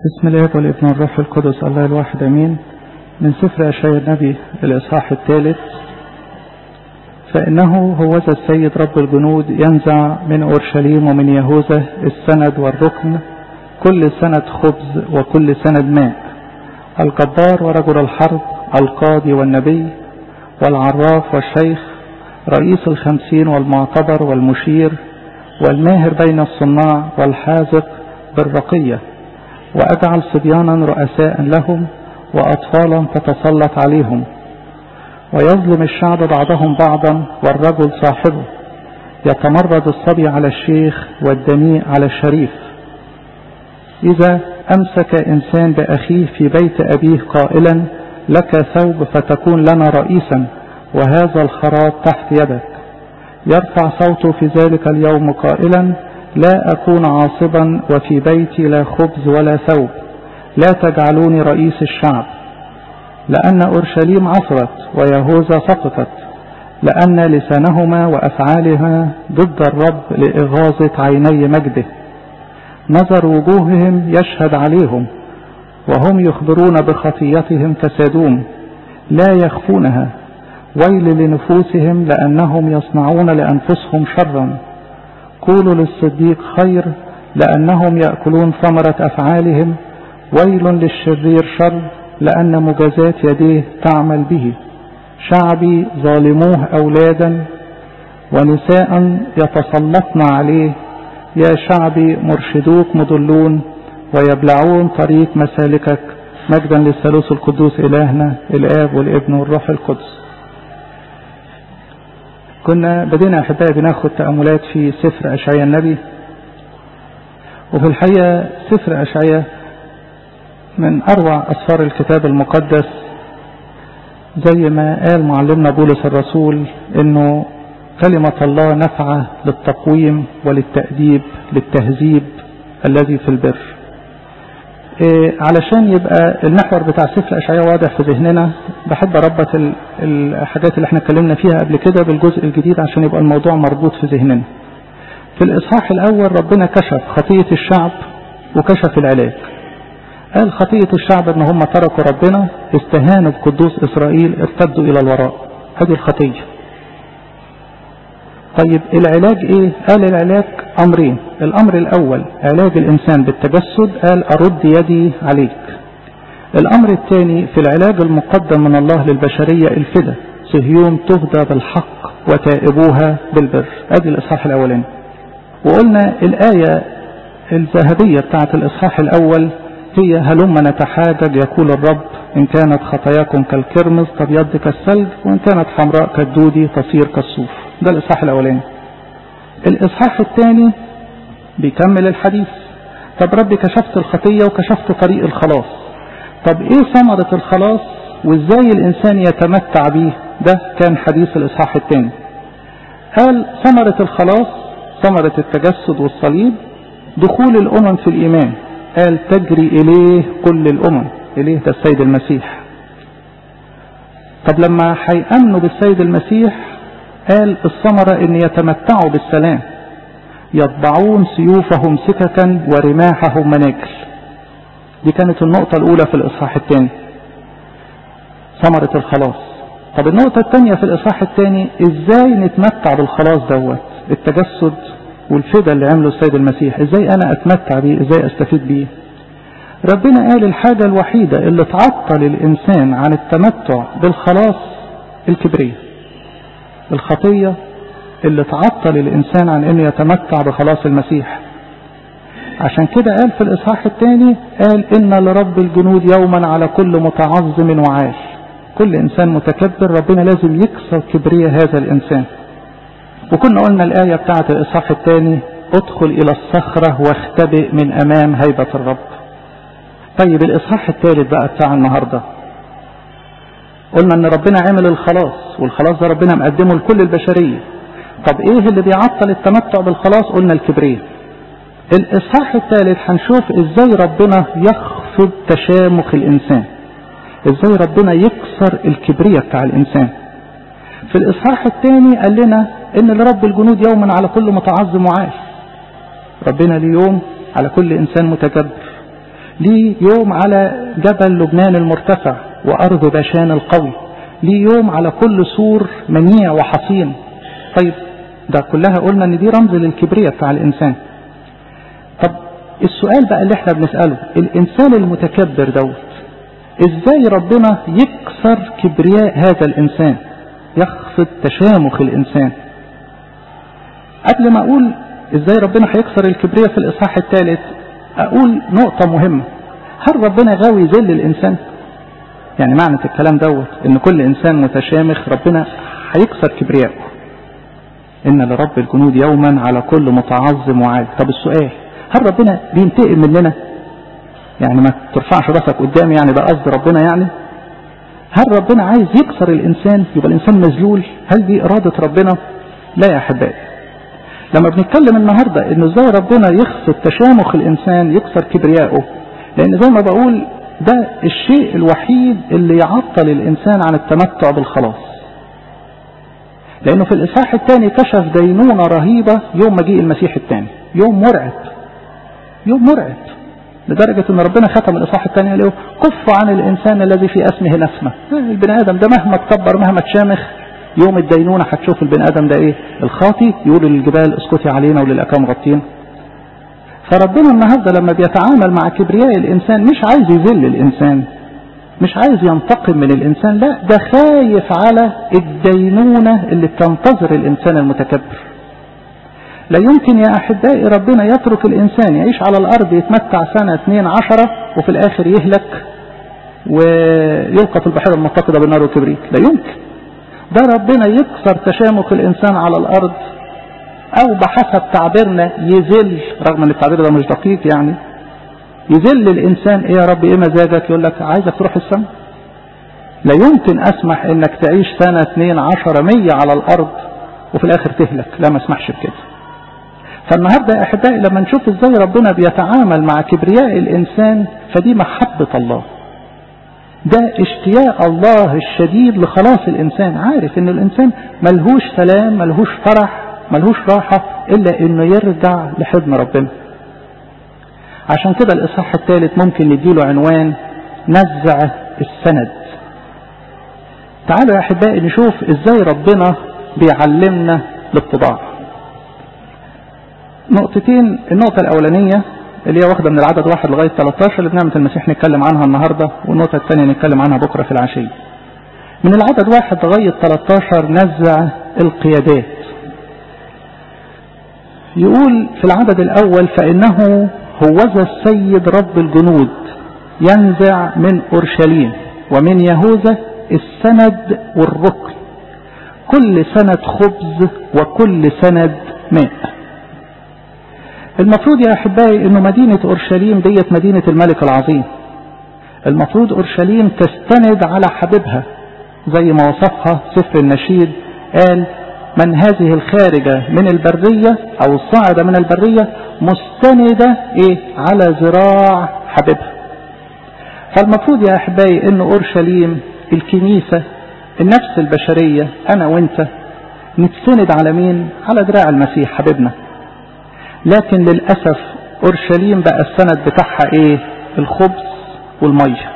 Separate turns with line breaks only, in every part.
بسم الله والابن والروح القدس الله الواحد امين. من سفر اشعياء النبي الاصحاح 3. فانه هوذا السيد رب الجنود ينزع من اورشليم ومن يهوذا السند والركن، كل سند خبز وكل سند ماء، الجبار ورجل الحرب، القاضي والنبي والعراف والشيخ، رئيس 50 والمعتبر والمشير والماهر بين الصناع والحاذق بالرقية، وأجعل صبيانا رؤساء لهم وأطفالا تتسلط عليهم، ويظلم الشعب بعضهم بعضا والرجل صاحبه، يتمرد الصبي على الشيخ والدنيء على الشريف. إذا أمسك إنسان بأخيه في بيت أبيه قائلا لك ثوب فتكون لنا رئيسا وهذا الخراب تحت يدك، يرفع صوته في ذلك اليوم قائلا لا أكون عاصبا وفي بيتي لا خبز ولا ثوب، لا تجعلوني رئيس الشعب، لأن أورشليم عثرت ويهوذا سقطت، لأن لسانهما وأفعالها ضد الرب لإغاظة عيني مجده. نظر وجوههم يشهد عليهم وهم يخبرون بخطيتهم كسادوم، لا يخفونها. ويل لنفوسهم لأنهم يصنعون لأنفسهم شرا. قولوا للصديق خير لأنهم يأكلون ثمرة أفعالهم. ويل للشرير شر لأن مجازات يديه تعمل به. شعبي ظالموه أولادا ونساء يتسلطن عليه. يا شعبي مرشدوك مضلون ويبلعون طريق مسالكك. مجدا للثالوث القدوس إلهنا الآب والابن والروح القدس. كنا بدينا أحبائي بناخد تأملات في سفر أشعياء النبي، وفي الحقيقة سفر أشعياء من أروع أسفار الكتاب المقدس، زي ما قال معلمنا بولس الرسول إنه كلمة الله نفعة للتقويم وللتأديب للتهذيب الذي في البر. علشان يبقى المحور بتاع سفر أشعياء واضح في ذهننا، بحب أربط الحاجات اللي احنا اتكلمنا فيها قبل كده بالجزء الجديد عشان يبقى الموضوع مربوط في ذهننا. في الإصحاح الأول ربنا كشف خطية الشعب وكشف العلاج. قال خطية الشعب ان هم تركوا ربنا، استهانوا بقدوس إسرائيل، ارتدوا إلى الوراء. هذه الخطية. طيب العلاج ايه؟ قال العلاج امرين. الامر الاول علاج الانسان بالتجسد، قال ارد يدي عليك. الامر الثاني في العلاج المقدم من الله للبشرية الفدا، صهيون تهدى بالحق وتائبوها بالبر. ادي الاصحاح الاولاني. وقلنا الاية الذهبية بتاعت الاصحاح الاول هي هلما نتحاجج يقول الرب ان كانت خطاياكم كالكرمز تبيض كالثلج وان كانت حمراء كالدودي تصير كالصوف. ده الإصحاح الأولاني. الإصحاح الثاني بيكمل الحديث. طب ربي كشفت الخطية وكشفت طريق الخلاص، طب ايه ثمرة الخلاص وازاي الإنسان يتمتع به؟ ده كان حديث الإصحاح الثاني. قال ثمرة الخلاص، ثمرة التجسد والصليب، دخول الأمم في الإيمان. قال تجري إليه كل الأمم. إليه ده السيد المسيح. طب لما هيأمنوا بالسيد المسيح قال الثمرة ان يتمتعوا بالسلام، يطبعون سيوفهم سككا ورماحهم مناكل. دي كانت النقطة الاولى في الاصحاح الثاني، ثمرة الخلاص. طب النقطة الثانية في الاصحاح الثاني ازاي نتمتع بالخلاص دوت، التجسد والفدا اللي عمله السيد المسيح، ازاي انا اتمتع بيه، ازاي استفيد بيه. ربنا قال الحاجة الوحيدة اللي تعطل الانسان عن التمتع بالخلاص الكبرية. الخطية اللي تعطل الإنسان عن أنه يتمتع بخلاص المسيح. عشان كده قال في الإصحاح الثاني، قال إن لرب الجنود يوما على كل متعظم وعاش. كل إنسان متكبر ربنا لازم يكسر كبرية هذا الإنسان. وكنا قلنا الآية بتاعت الإصحاح الثاني ادخل إلى الصخرة واختبئ من أمام هيبة الرب. طيب الإصحاح الثالث بقى بتاع النهاردة، قلنا ان ربنا عمل الخلاص، والخلاص ده ربنا مقدمه لكل البشرية. طب ايه اللي بيعطل التمتع بالخلاص؟ قلنا الكبرياء. الاصحاح الثالث هنشوف ازاي ربنا يخفض تشامخ الانسان، ازاي ربنا يكسر الكبرياء بتاع الانسان. في الاصحاح الثاني قال لنا ان لرب الجنود يوما على كل متعظم وعاش. ربنا ليه يوم على كل انسان متكبر. ليه يوم على جبل لبنان المرتفع وأرض باشان القوي، ليه يوم على كل سور منيع وحصين. طيب ده كلها قلنا ان دي رمز للكبرياء بتاع الإنسان. طب السؤال بقى اللي احنا بنسأله، الإنسان المتكبر دوت ازاي ربنا يكسر كبرياء هذا الإنسان، يخفض تشامخ الإنسان؟ قبل ما أقول ازاي ربنا هيكسر الكبرياء في الإصحاح الثالث، أقول نقطة مهمة. هل ربنا غاوي يذل الإنسان؟ يعني معنى الكلام دوت ان كل إنسان متشامخ ربنا هيكسر كبرياءه. إن لرب الجنود يوما على كل متعظم وعاد. طب السؤال، هل ربنا بينتقم مننا؟ يعني ما ترفعش راسك قدامي، يعني ده قصد ربنا يعني؟ هل ربنا عايز يكسر الإنسان يبقى الإنسان مذلول؟ هل دي إرادة ربنا؟ لا يا أحبائي. لما بنتكلم النهاردة إنه ازاي ربنا يخفض تشامخ الإنسان، يكسر كبريائه، لأن زي ما بقول ده الشيء الوحيد اللي يعطل الإنسان عن التمتع بالخلاص. لأنه في الإصحاح الثاني كشف دينونة رهيبة يوم مجيء المسيح الثاني، يوم مرعب، يوم مرعب، لدرجة ان ربنا ختم الإصحاح الثاني قال له كف عن الإنسان الذي في اسمه نسمة. البني آدم ده مهما تكبر مهما تشامخ، يوم الدينونة هتشوف البني آدم ده ايه؟ الخاطي يقول للجبال اسكتي علينا وللأكام غطين. فربنا النهاردة لما بيتعامل مع كبرياء الإنسان مش عايز يذل الإنسان، مش عايز ينتقم من الإنسان، لا ده خايف على الدينونة اللي بتنتظر الإنسان المتكبر. لا يمكن يا أحبائي ربنا يترك الإنسان يعيش على الأرض يتمتع سنة 12 وفي الآخر يهلك ويلقى في البحيرة المتقدة بالنار والكبريت. لا يمكن. ده ربنا يكسر تشامخ الإنسان على الأرض، أو بحسب تعبيرنا يذل، رغم أن التعبير ده مش دقيق يعني، يذل الإنسان. إيه يا رب إيه مزاجك؟ يقول لك عايزك تروح السماء. لا يمكن أسمح إنك تعيش سنة 12 100 على الأرض وفي الآخر تهلك، لا ما اسمحش بكده. فالنهاردة يا أحبائي لما نشوف إزاي ربنا بيتعامل مع كبرياء الإنسان، فدي محبة الله، ده اشتياق الله الشديد لخلاص الإنسان. عارف إن الإنسان ملهوش سلام، ملهوش فرح، ملهوش راحة إلا إنه يرجع لحضن ربنا. عشان كده الإصحاح الثالث ممكن نديله عنوان نزع السند. تعالوا يا أحبائي نشوف إزاي ربنا بيعلمنا الاتضاع. نقطتين، النقطة الأولانية اللي هي واخدة من العدد 1 لغاية 13 اللي بنعمة المسيح نتكلم عنها النهاردة، والنقطة الثانية نتكلم عنها بكرة في العشية. من العدد 1 لغاية 13 نزع القيادات. يقول في العدد الأول فإنه هوذا السيد رب الجنود ينزع من أورشليم ومن يهوذا السند والركن، كل سند خبز وكل سند ماء. المفروض يا أحبائي أنه مدينة أورشليم ديت مدينة الملك العظيم، المفروض أورشليم تستند على حبيبها زي ما وصفها سفر النشيد، قال من هذه الخارجة من البرية أو الصاعدة من البرية مستندة على ذراع حبيبها. فالمفروض يا أحبائي أن أورشليم الكنيسة النفس البشرية أنا وإنت نتسند على مين؟ على ذراع المسيح حبيبنا. لكن للأسف أورشليم بقى السند بتاعها الخبز والمية.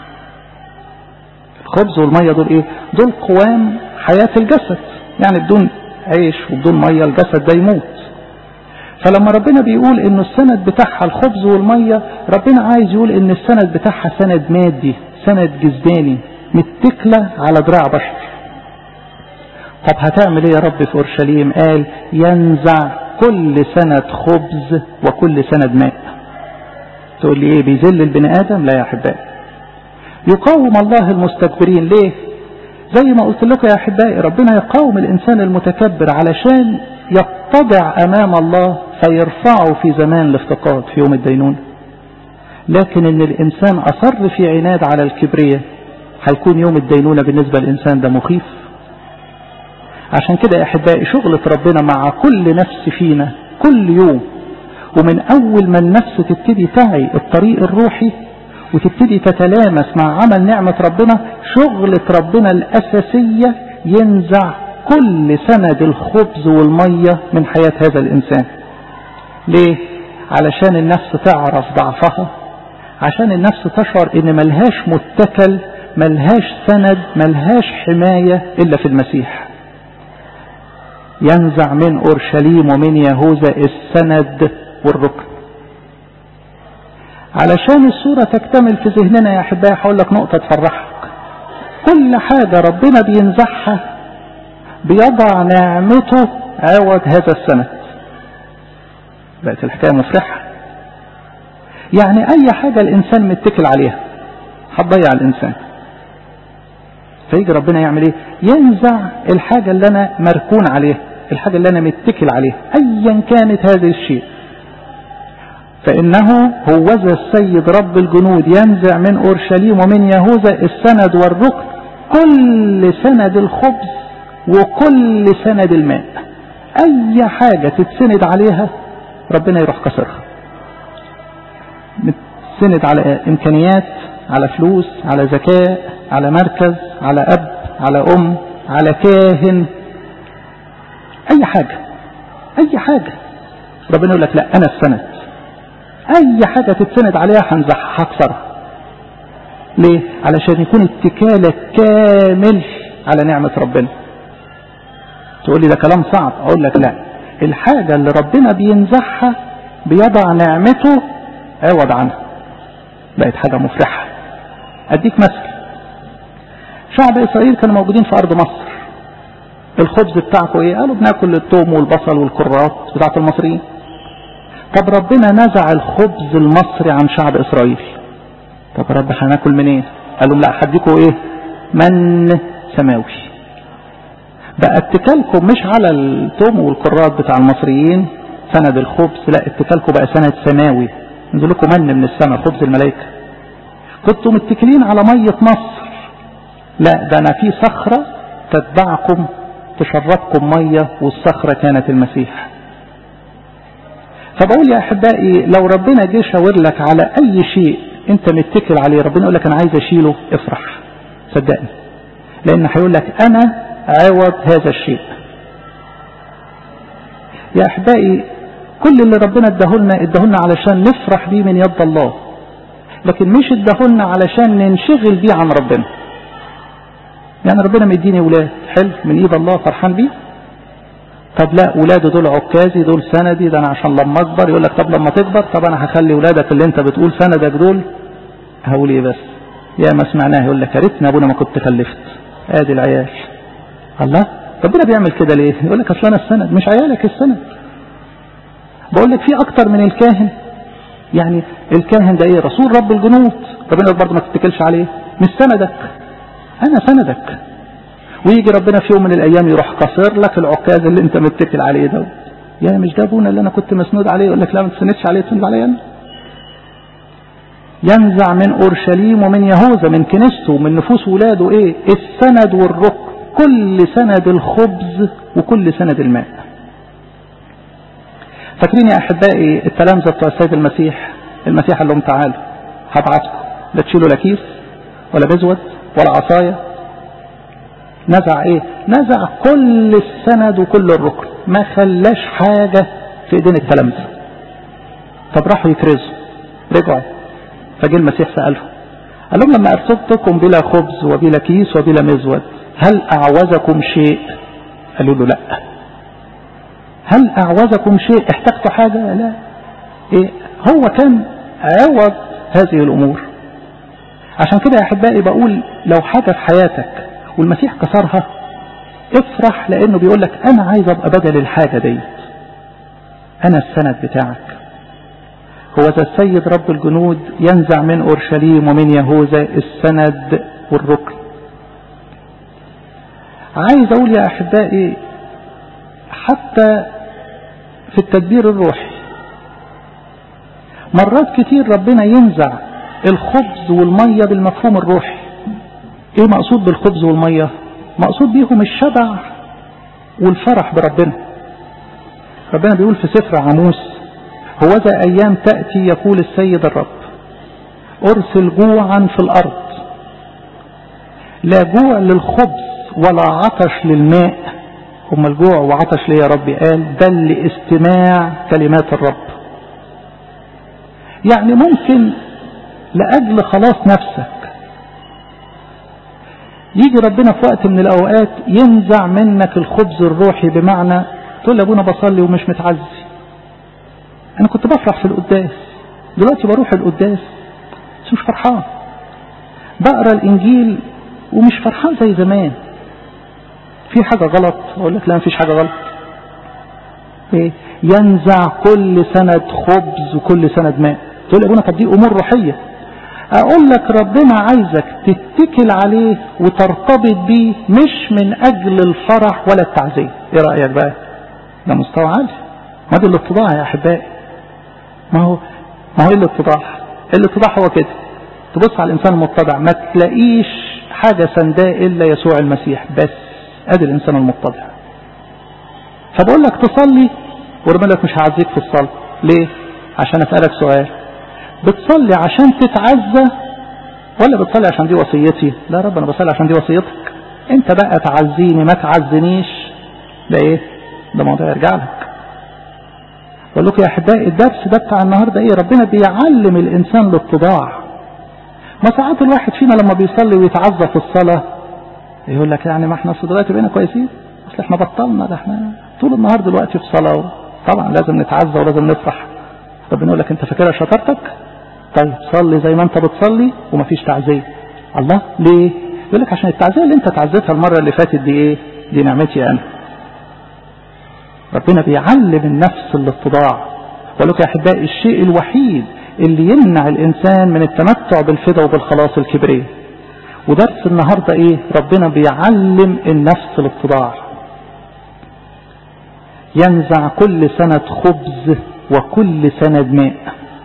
الخبز والمية دول دول قوام حياة الجسد، يعني بدون عيش وبدون مية الجسد ده يموت. فلما ربنا بيقول انه السند بتاعها الخبز والمية، ربنا عايز يقول ان السند بتاعها سند مادي، سند جسداني متكلة على دراع بشر. طب هتعمل ايه يا رب في أورشليم؟ قال ينزع كل سند خبز وكل سند ماء. تقول لي بيذل البني آدم؟ لا يا أحبائي. يقاوم الله المستكبرين. ليه؟ زي ما قلت لكم يا أحبائي ربنا يقاوم الإنسان المتكبر علشان يتضع أمام الله فيرفعه في زمان الافتقاد في يوم الدينون. لكن إن الإنسان أصر في عناد على الكبرية، هيكون يوم الدينونة بالنسبة للإنسان ده مخيف. عشان كده يا أحبائي شغلة ربنا مع كل نفس فينا كل يوم، ومن أول ما النفس تبتدي تعي الطريق الروحي وتبتدي تتلامس مع عمل نعمة ربنا، شغلة ربنا الأساسية ينزع كل سند الخبز والمية من حياة هذا الإنسان. ليه؟ علشان النفس تعرف ضعفها، عشان النفس تشعر ان ملهاش متكل، ملهاش سند، ملهاش حماية الا في المسيح. ينزع من اورشليم ومن يهوذا السند والركن. علشان الصورة تكتمل في ذهننا يا احبائي هقول لك نقطة تفرحك. كل حاجة ربنا بينزعها بيضع نعمته عوض هذا السند. بقت الحكاية مفرحة. يعني اي حاجة الانسان متكل عليها هتضيع الانسان، فيجي ربنا يعمل ايه؟ ينزع الحاجة اللي انا مركون عليها، الحاجة اللي انا متكل عليها ايا كانت هذا الشيء. فانه هوذا السيد رب الجنود ينزع من اورشليم ومن يهوذا السند والركن، كل سند الخبز وكل سند الماء. اي حاجة تتسند عليها ربنا يروح كسرها. متسند على امكانيات، على فلوس، على ذكاء، على مركز، على اب، على ام، على كاهن، اي حاجة اي حاجة ربنا يقول لك لا انا السند. اي حاجة تتسند عليها هنزعها هكسرها. ليه؟ علشان يكون اتكالك كامل على نعمة ربنا. تقول لي ده كلام صعب، اقول لك لا، الحاجة اللي ربنا بينزعها بيضع نعمته عوض عنها، بقت حاجة مفرحة. اديك مثل، شعب اسرائيل كانوا موجودين في ارض مصر، الخبز بتاعكم ايه؟ قالوا بناكل الثوم والبصل والكرات بتاعت المصريين. طب ربنا نزع الخبز المصري عن شعب اسرائيل، طب رب هناكل منين؟ إيه؟ قالوا لا هديكوا ايه؟ من سماوي. بقى اتكالكم مش على الثوم والكرات بتاع المصريين سند الخبز، لا اتكالكم بقى سند سماوي، نزل لكم من السماء، خبز الملائكة. كنتم متكلين على مية مصر، لا ده انا في صخرة تتبعكم تشربكم مية، والصخرة كانت المسيح. فبقول يا احبائي لو ربنا جه شاور لك على اي شيء انت متكل عليه، ربنا يقول لك انا عايز اشيله، افرح صدقني، لان هيقول لك انا عوض هذا الشيء. يا احبائي كل اللي ربنا اداهولنا علشان نفرح بيه من يد الله، لكن مش اداهولنا علشان ننشغل بيه عن ربنا. يعني ربنا مديني ولاد حلو من ايد الله فرحان بيه، طب لا ولاده دول عكازي، دول سندي، ده انا عشان لما اكبر. يقول لك طب لما تكبر، طب انا هخلي ولادك اللي انت بتقول سندك دول هقول ايه بس؟ يا ما سمعناه يقول لك يا ريتني ابونا ما كنت خلفت، ادي العيال. الله، ربنا بيعمل كده ليه؟ يقول لك اصل انا السند، مش عيالك السند. بقول لك في اكتر من الكاهن. يعني الكاهن ده ايه؟ رسول رب الجنود، ربنا يقول برضه ما تتكلش عليه، مش سندك، انا سندك. ويجي ربنا في يوم من الايام يروح قصر لك العكاز اللي انت متكل عليه ده. يا مش ده ابونا اللي انا كنت مسنود عليه؟ يقول لك لا ما تسندش عليه، تسند عليه انا. ينزع من اورشليم ومن يهوذا، من كنيسته ومن نفوس ولاده ايه؟ السند والركن، كل سند الخبز وكل سند الماء. فاكرين يا احبائي التلامذه بتوع السيد المسيح قال لهم تعالوا هبعتكم، لا تشيلوا لا كيس ولا بزود ولا عصايه. نزع ايه؟ نزع كل السند وكل الركن، ما خلاش حاجة في ايدين التلامذة. طب راحوا يكرزوا، رجعوا، فجاء المسيح سألهم، قال لهم لما ارسلتكم بلا خبز وبلا كيس وبلا مزود هل اعوزكم شيء؟ قالوا له لا. هل اعوزكم شيء؟ احتجتوا حاجة؟ لا. ايه هو كان عوض هذه الامور. عشان كده يا احبائي بقول لو حاجة في حياتك والمسيح كسرها افرح، لانه بيقول لك انا عايز ابقى بدل الحاجة دي، انا السند بتاعك. هو ذا السيد رب الجنود ينزع من اورشليم ومن يهوذا السند والركن. عايز اقول يا احبائي حتى في التدبير الروحي مرات كتير ربنا ينزع الخبز والمية بالمفهوم الروحي. ايه مقصود بالخبز والمية؟ مقصود بيهم الشبع والفرح بربنا. ربنا بيقول في سفر عموس هوذا ايام تأتي يقول السيد الرب ارسل جوعا في الارض، لا جوع للخبز ولا عطش للماء. هم الجوع وعطش ليه يا رب؟ قال بل لاستماع كلمات الرب. يعني ممكن لأجل خلاص نفسك. يجي ربنا في وقت من الأوقات ينزع منك الخبز الروحي، بمعنى تقول لي أبونا بصلي ومش متعزي، أنا كنت بفرح في القداس، دلوقتي بروح القداس بس مش فرحان، بقرأ الإنجيل ومش فرحان زي زمان، في حاجة غلط. أقول لك لا، مفيش حاجة غلط. إيه؟ ينزع كل سند خبز وكل سند ماء. تقول لي أبونا طب دي أمور روحية. أقول لك ربنا عايزك تتكل عليه وترتبط بيه، مش من أجل الفرح ولا التعزية. إيه رأيك بقى؟ ده مستوى عالي. ما ده الاتضاع يا أحبائي. ما هو إيه الاتضاع؟ الاتضاع هو كده، تبص على الإنسان المتضع ما تلاقيش حاجة سنداء إلا يسوع المسيح بس. أدي الإنسان المتضع. فبقول لك تصلي وربنا لك مش هعزيك في الصلاة. ليه؟ عشان أسألك سؤال، بتصلي عشان تتعزى ولا بتصلي عشان دي وصيتي؟ لا رب، أنا بصلي عشان دي وصيتك. أنت بقى تعزيني ما تعزنيش، ده إيه؟ ده موضوع يرجع لك. بقول لكم يا أحبائي الدرس ده بتاع النهاردة إيه؟ ربنا بيعلم الإنسان الاتضاع. ما ساعات الواحد فينا لما بيصلي ويتعزى في الصلاة يقول لك يعني ما احنا دلوقتي بقينا كويسين، اصل احنا بطلنا، ده احنا طول النهار دلوقتي في صلاة. طبعا لازم نتعزى ولازم نفرح. ربنا يقول لك انت فاكرها شطارتك؟ طيب صلي زي ما انت بتصلي ومفيش تعزية. الله ليه؟ يقول لك عشان التعزية اللي انت تعزيتها المرة اللي فاتت دي ايه؟ دي نعمتي انا. ربنا بيعلم النفس الاتضاع. بقول لك يا احبائي الشيء الوحيد اللي يمنع الانسان من التمتع بالفدا وبالخلاص الكبرية. ودرس النهاردة ايه؟ ربنا بيعلم النفس الاتضاع. ينزع كل سند خبز وكل سند ماء.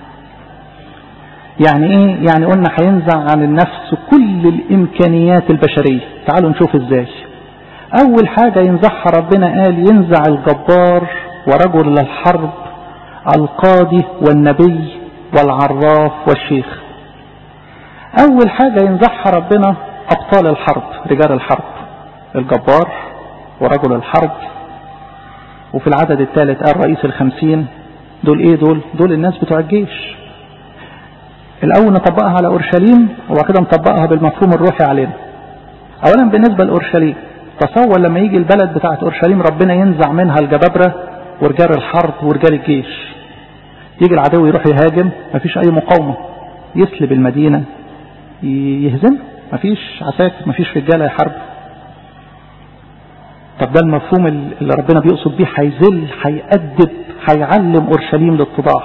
يعني ايه؟ يعني قلنا هينزع عن النفس كل الامكانيات البشرية. تعالوا نشوف ازاي. اول حاجة ينزعها ربنا قال ينزع الجبار ورجل الحرب، القاضي والنبي والعراف والشيخ. اول حاجة ينزعها ربنا ابطال الحرب، رجال الحرب، الجبار ورجل الحرب. وفي العدد الثالث قال رئيس ال50. دول ايه؟ دول الناس بتوع الجيش. الاول نطبقها على اورشليم وبعد كده نطبقها بالمفهوم الروحي علينا. اولا بالنسبة لاورشليم، تصور لما يجي البلد بتاعت اورشليم ربنا ينزع منها الجبابرة ورجال الحرب ورجال الجيش. يجي العدو يروح يهاجم، مفيش اي مقاومة، يسلب المدينة، يهزم، مفيش عساكر، مفيش رجالة يحارب. طب ده المفهوم اللي ربنا بيقصد بيه، هيذل، هيأدب، هيعلم اورشليم للاتضاع.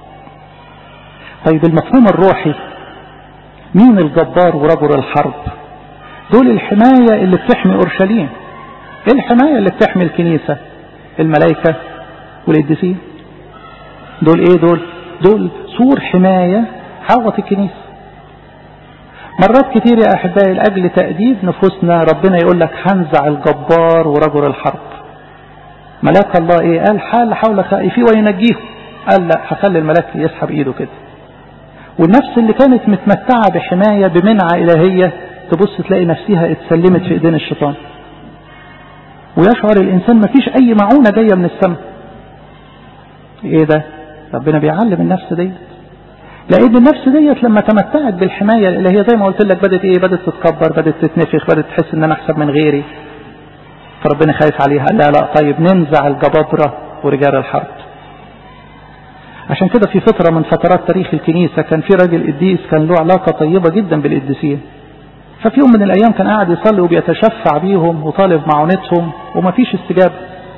طيب المفهوم الروحي، مين الجبار ورجل الحرب؟ دول الحماية اللي بتحمي اورشليم. ايه الحماية اللي بتحمي الكنيسة؟ الملائكة والقديسين. دول ايه؟ دول سور حماية حوط الكنيسة. مرات كتير يا احبائي لاجل تأديب نفوسنا ربنا يقول لك هنزع الجبار ورجل الحرب. ملاك الله ايه؟ قال حال حول خائفيه وينجيه. قال لا، هخلي الملاك يسحب ايده كده. والنفس اللي كانت متمتعة بحماية بمنعة الهية تبص تلاقي نفسها اتسلمت في ايدين الشيطان، ويشعر الانسان مفيش اي معونة جاية من السماء. ايه ده؟ ربنا بيعلم النفس دي، لان النفس ديت لما تمتعت بالحماية الالهية زي ما قلت لك بدت ايه؟ بدت تتكبر، بدت تتنفخ، بدت تحس ان انا احسن من غيري. فربنا خايف عليها. لا طيب ننزع الجبابرة ورجال الحرب. عشان كده في فترة من فترات تاريخ الكنيسة كان في راجل قديس كان له علاقة طيبة جدا بالقديسين. ففي يوم من الايام كان قاعد يصلي وبيتشفع بيهم وطالب معونتهم ومفيش استجابة.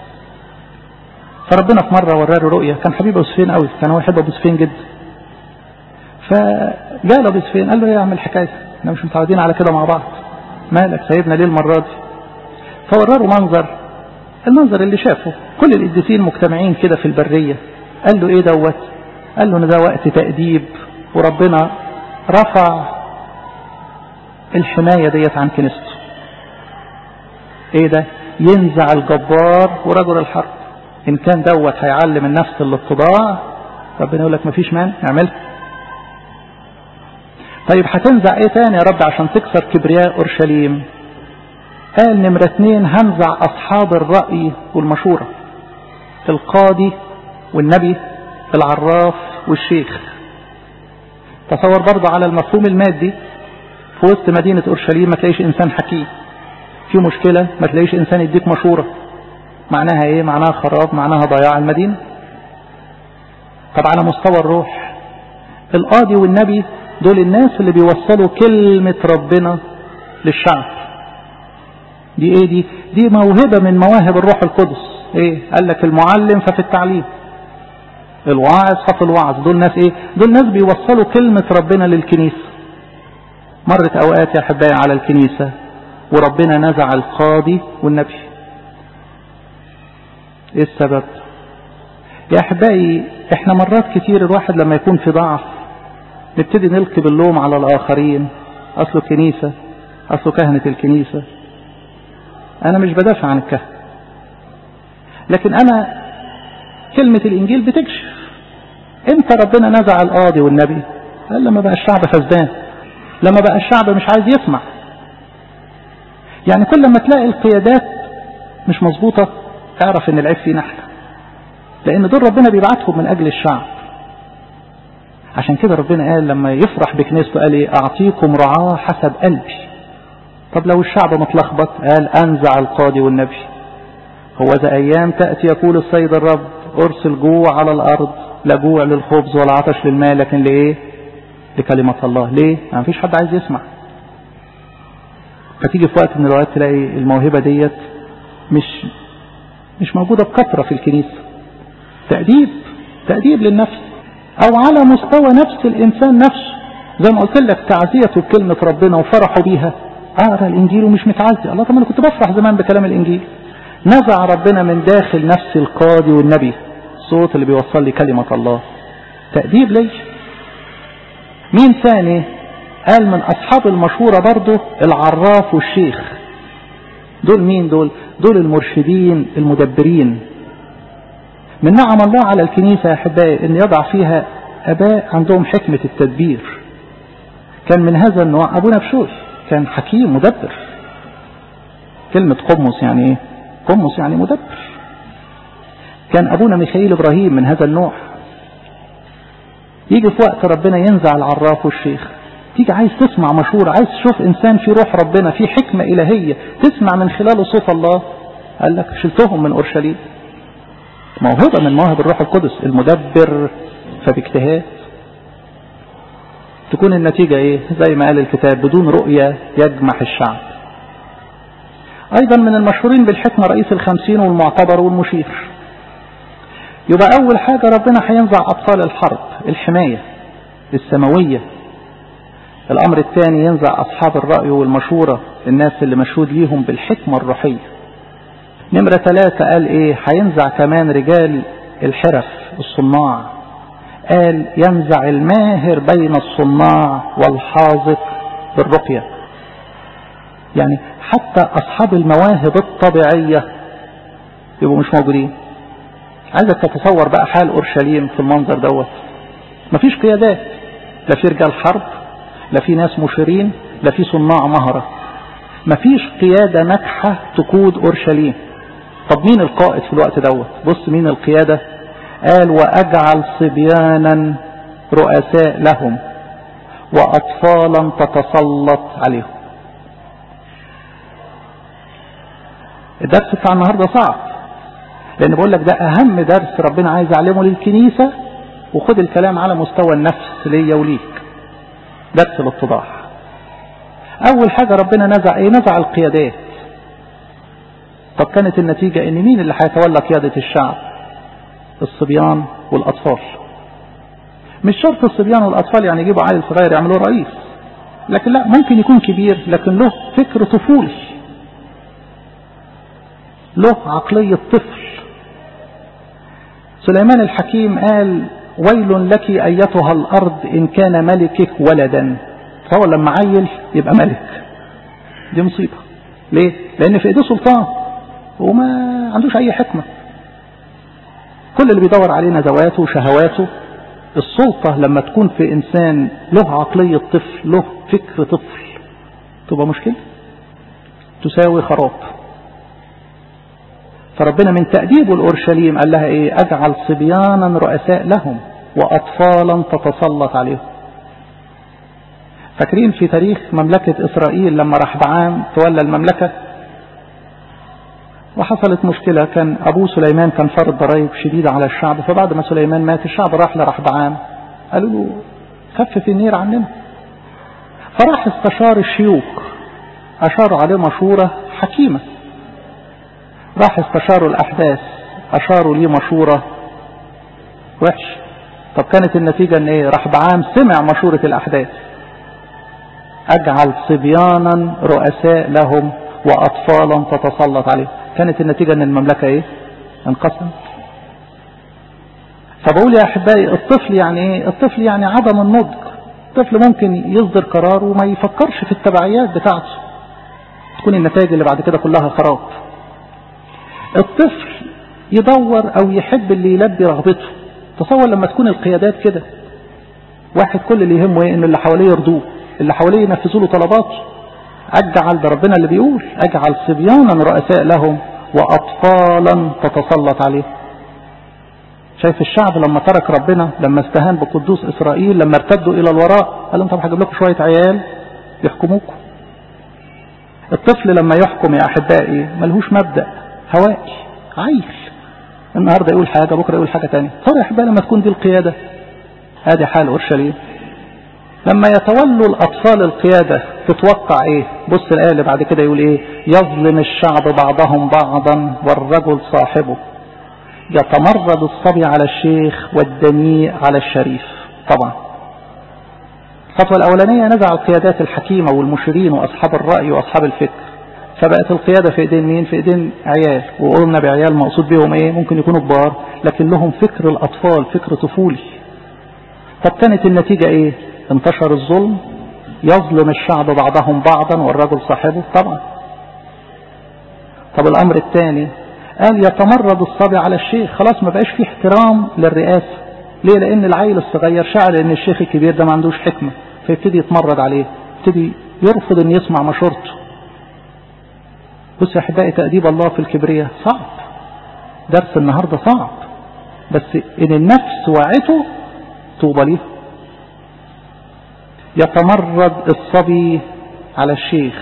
فربنا في مرة وراه رؤية. كان حبيب ابو سفين قوي، كان هو يحب ابو سفين جدا. فجاء ابو سفين قال له ايه يا عم الحكاية؟ احنا مش متعودين على كده مع بعض، مالك سايبنا ليه المرة دي؟ فوراه المنظر اللي شافه كل القديسين مجتمعين كده في البرية. قال له ايه دوت؟ قال له ان ده وقت تأديب وربنا رفع الحماية ديت عن كنيسته. ايه ده؟ ينزع الجبار ورجل الحرب. ان كان دوت هيعلم النفس الاتضاع ربنا يقول لك مفيش مانع نعملها. طيب هتنزع ايه تاني يا رب عشان تكسر كبرياء اورشليم؟ قال نمرة 2 هنزع اصحاب الرأي والمشورة، القاضي والنبي، العراف والشيخ. تصور برضه على المفهوم المادي، في وسط مدينة أورشليم ما تلاقيش إنسان حكيم، في مشكلة ما تلاقيش إنسان يديك مشورة. معناها إيه؟ معناها خراب، معناها ضياع المدينة. طب على مستوى الروح، القاضي والنبي دول الناس اللي بيوصلوا كلمة ربنا للشعب. دي ايه؟ دي موهبة من مواهب الروح القدس. ايه؟ قال لك المعلم ففي التعليم، الواعظ ففي الوعظ. دول ناس ايه؟ دول ناس بيوصلوا كلمة ربنا للكنيسة. مرت اوقات يا احبائي على الكنيسة وربنا نزع القاضي والنبي. ايه السبب؟ يا احبائي احنا مرات كتير الواحد لما يكون في ضعف نبتدي نلقي باللوم على الاخرين، اصله كنيسة، اصله كهنة الكنيسة. انا مش بدافع عن الكهنة، لكن انا كلمة الانجيل بتكشف. امتى ربنا نزع القاضي والنبي؟ قال لما بقى الشعب فسدان، لما بقى الشعب مش عايز يسمع. يعني كل ما تلاقي القيادات مش مظبوطة اعرف ان العيب فينا احنا، لان دول ربنا بيبعتهم من اجل الشعب. عشان كده ربنا قال لما يفرح بكنيسته قال ايه؟ اعطيكم رعاه حسب قلبي. طب لو الشعب متلخبط قال انزع القاضي والنبي. هو ذا ايام تأتي يقول السيد الرب ارسل جوع على الارض، لا جوع للخبز ولا عطش للماء، لكن لايه؟ لكلمة الله. ليه؟ ما فيش حد عايز يسمع. فتيجي في وقت من الاوقات تلاقي الموهبة ديت مش موجودة بكثرة في الكنيسة. تأديب للنفس، او على مستوى نفس الانسان نفسه. زي ما قلت لك تعزيته بكلمة ربنا وفرحوا بيها، اقرا الانجيل ومش متعزي. الله، طب انا كنت بفرح زمان بكلام الانجيل. نزع ربنا من داخل نفس القاضي والنبي الصوت اللي بيوصل لي كلمة الله. تأديب لي. مين ثاني؟ قال من اصحاب المشورة برضه العراف والشيخ. دول مين؟ دول المرشدين المدبرين. من نعم الله على الكنيسة يا أحبائي أن يضع فيها أباء عندهم حكمة التدبير. كان من هذا النوع أبونا بشوي، كان حكيم مدبر. كلمة قمص يعني إيه؟ قمص يعني مدبر. كان أبونا ميخائيل إبراهيم من هذا النوع. يجي في وقت ربنا ينزع العراف والشيخ، تيجي عايز تسمع مشورة، عايز تشوف إنسان في روح ربنا، في حكمة إلهية تسمع من خلاله صوت الله. قال لك شلتهم من أورشليم. موهبة من مواهب الروح القدس، المدبر فباجتهاد. تكون النتيجة ايه؟ زي ما قال الكتاب بدون رؤية يجمح الشعب. ايضا من المشهورين بالحكمة رئيس الخمسين والمعتبر والمشير. يبقى اول حاجة ربنا هينزع ابطال الحرب، الحماية السماوية. الامر الثاني ينزع اصحاب الرأي والمشورة، الناس اللي مشهود ليهم بالحكمة الروحية. نمرة 3 قال ايه؟ هينزع كمان رجال الحرف الصناع. قال ينزع الماهر بين الصناع والحاذق بالرقية. يعني حتى اصحاب المواهب الطبيعية يبقوا مش موجودين. عايزك تتصور بقى حال اورشليم في المنظر دوت. مفيش قيادات، لا في رجال حرب، لا في ناس مشيرين، لا في صناع مهرة. مفيش قيادة ناجحة تقود اورشليم. طب مين القائد في الوقت دوت؟ بص مين القيادة. قال وأجعل صبيانا رؤساء لهم وأطفالا تتسلط عليهم. الدرس بتاع النهاردة صعب، لأن بقول لك ده أهم درس ربنا عايز يعلمه للكنيسة. وخد الكلام على مستوى النفس ليا وليك، درس الاتضاع. أول حاجة ربنا نزع ايه؟ نزع القيادات. طب كانت النتيجة ان مين اللي هيتولى قيادة الشعب؟ الصبيان والاطفال. مش شرط الصبيان والاطفال يعني يجيبوا عيل صغير يعملوه رئيس، لكن لا، ممكن يكون كبير لكن له فكر طفولي، له عقلية طفل. سليمان الحكيم قال ويل لك ايتها الارض ان كان ملكك ولدا. فهو لما عيل يبقى ملك، دي مصيبة. ليه؟ لان في ايديه سلطان وما عندوش اي حكمة. كل اللي بيدور عليه نزواته وشهواته. السلطة لما تكون في انسان له عقلية طفل، له فكر طفل، تبقى مشكلة، تساوي خراب. فربنا من تأديبه الأورشليم قال لها ايه؟ اجعل صبيانا رؤساء لهم واطفالا تتسلط عليهم. فاكرين في تاريخ مملكة إسرائيل لما رحبعام تولى المملكة وحصلت مشكلة، كان أبوه سليمان كان فرض ضرائب شديدة على الشعب، فبعد ما سليمان مات الشعب راح لرحبعام قالوا له خفف النير عننا، فراح استشار الشيوخ أشاروا عليه مشورة حكيمة، راح استشاروا الأحداث أشاروا ليه مشورة وحش. طب كانت النتيجة ان ايه؟ رحبعام سمع مشورة الأحداث، أجعل صبيانا رؤساء لهم وأطفالا تتسلط عليه. كانت النتيجة ان المملكة ايه؟ انقسم. فبقول يا أحبائي الطفل يعني ايه؟ الطفل يعني عدم النضج. الطفل ممكن يصدر قرار وما يفكرش في التبعيات بتاعته، تكون النتائج اللي بعد كده كلها خراب. الطفل يدور او يحب اللي يلبي رغبته. تصور لما تكون القيادات كده، واحد كل اللي يهمه ايه؟ ان اللي حواليه يرضوه، اللي حواليه ينفذوا له طلباته. اجعل، ده ربنا اللي بيقول اجعل صبيانا رؤساء لهم واطفالا تتسلط عليه. شايف الشعب لما ترك ربنا، لما استهان بقدوس اسرائيل، لما ارتدوا الى الوراء قال لهم طب هجيب لكم شويه عيال يحكموكم. الطفل لما يحكم يا احبائي ملهوش مبدأ، هوائي عيل، النهارده يقول حاجه بكره يقول حاجه ثانيه. صار يا احبائي لما تكون دي القياده، ادي حال اورشليم. لما يتولوا الاطفال القياده تتوقع ايه؟ بص الايه اللي بعد كده يقول ايه؟ يظلم الشعب بعضهم بعضا والرجل صاحبه، يتمرد الصبي على الشيخ والدنيء على الشريف. طبعا الخطوه الاولانيه نزع القيادات الحكيمه والمشيرين واصحاب الراي واصحاب الفكر، فبقت القيادة في ايدين مين؟ في ايدين عيال. وقلنا بعيال مقصود بيهم ايه؟ ممكن يكونوا كبار لكن لهم فكر الاطفال، فكر طفولي. طب كانت النتيجة ايه؟ انتشر الظلم، يظلم الشعب بعضهم بعضا والرجل صاحبه. طبعا. طب الامر الثاني قال يتمرد الصبي على الشيخ، خلاص ما بقاش فيه احترام للرئاسة. ليه؟ لان العيل الصغير شعر ان الشيخ الكبير ده ما عندوش حكمة، فيبتدي يتمرد عليه، يبتدي يرفض ان يسمع مشورته. بص يا احبائي تأديب الله في الكبرياء صعب، درس النهاردة صعب، بس ان النفس وعته طوبى ليه. يتمرد الصبي على الشيخ.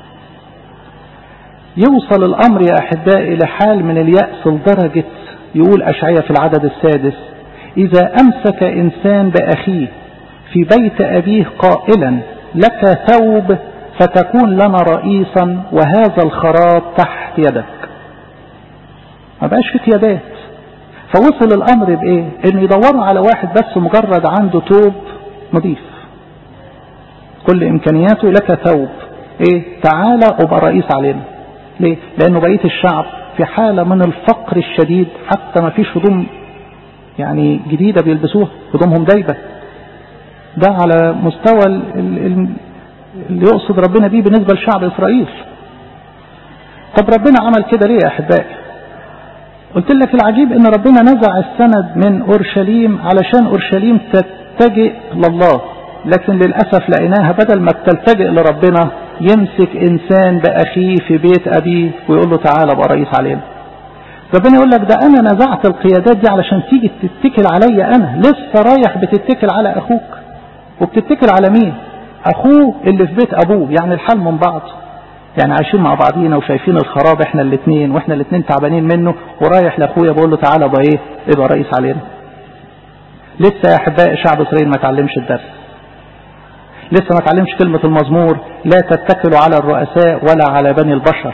يوصل الامر يا احبائي لحال من اليأس لدرجة يقول اشعياء في العدد 6: اذا امسك انسان باخيه في بيت ابيه قائلا لك ثوب فتكون لنا رئيسا وهذا الخراب تحت يدك. ما بقاش في قيادات. فوصل الامر بايه؟ ان يدوروا على واحد بس مجرد عنده ثوب نظيف، كل امكانياته لك ثوب، ايه؟ تعالى ابقى رئيس علينا. ليه؟ لانه بقية الشعب في حالة من الفقر الشديد، حتى ما فيش هدوم يعني جديدة بيلبسوها، هدومهم دايبة. ده على مستوى اللي يقصد ربنا بيه بالنسبة لشعب إسرائيل. طب ربنا عمل كده ليه يا أحبائي؟ قلت لك العجيب ان ربنا نزع السند من أورشليم علشان أورشليم تتجئ لله، لكن للأسف لقيناها بدل ما تلتجئ لربنا يمسك إنسان بأخيه في بيت أبيه ويقول له تعالى بقى رئيس علينا. ربنا يقول لك ده أنا نزعت القيادات دي علشان تيجي تتكل علي أنا، لسه رايح بتتكل على أخوك. وبتتكل على مين؟ أخوه اللي في بيت أبوه، يعني الحال من بعض، يعني عايشين مع بعضينا وشايفين الخراب احنا الاثنين، واحنا الاثنين تعبانين منه، ورايح لأخويا بقول له تعالى بقى ايه؟ ابقى رئيس علينا. لسه يا أحبائي شعب إسرائيل ما تعلمش الدرس، لسه ما تعلمش كلمة المزمور لا تتكلوا على الرؤساء ولا على بني البشر.